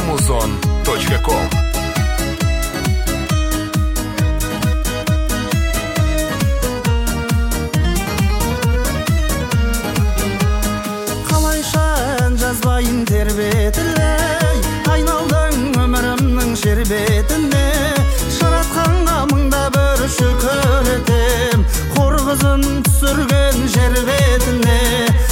amazon.com. Қалайша жазбайын тербетіле, айналдың өмірімнің шербетіне. Жаратқанға мыңда бір шүкір етем, қор қызын түсірген жер бетіне.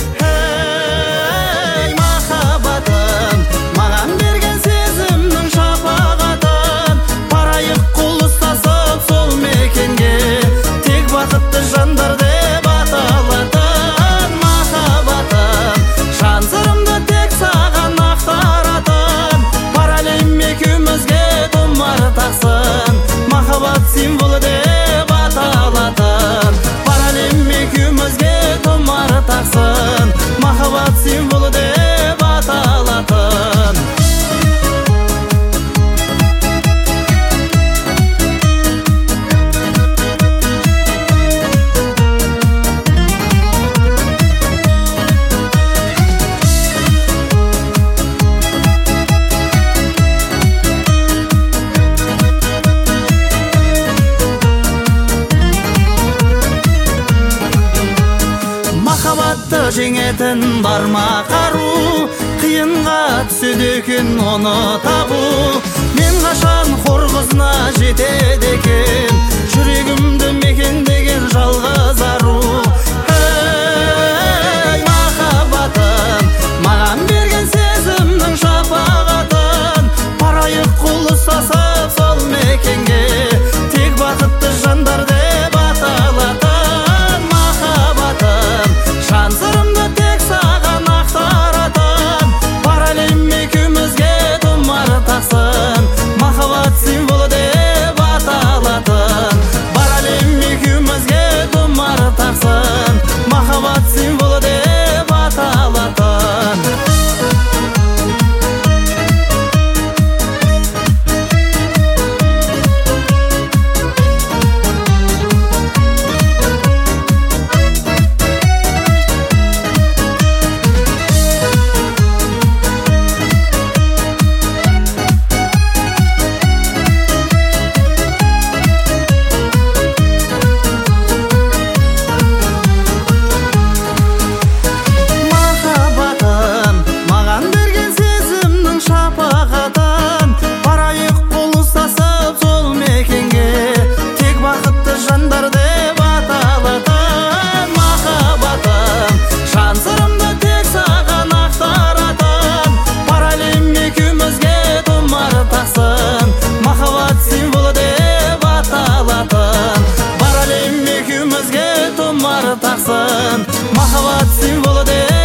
Ей махаббатым, маған берген сезімнің шапағатын, барайық қол ұстасып сол мекенге, тек бақытты жандар деп аталатын. Махаббатым, жан сырымды тек саған ақтаратын, бар әлем екеумізге тұмар тақсын, махаббат символы деп аталатын. Бар әлем екеумізге тұмар тақсын, махаббат символы деп аталатын. Махаббатты жеңетін бар ма қару, қиынға түседі екен оны табу. Мен қашан хор қызына жетеді екен, жүрегімді мекендеген жалғыз ару. Ей махаббатым, маған берген сезімнің шапағатын, барайық қол ұстасып сол мекенге, тек бақытты жандар деп аталатын. Махаббатым, жан сырымды тек саған ақтаратын, бар әлем екеумізге тұмар тақсын, махаббат символы деп аталатын. Бар әлем екеумізге тұмар тақсын, махаббат символы деп аталатын. Махаббатым, маған берген сезімнің шапағатын, барайық қол ұстасып сол мекенге, тек бақытты жандар деп аталатын. Махаббатым, жан сырымды тек саған ақтаратын, бар әлем екеумізге тұмар тақсын, махаббат символы деп аталатын. Бар әлем екеумізге тұмар тақсын, махаббат символы деп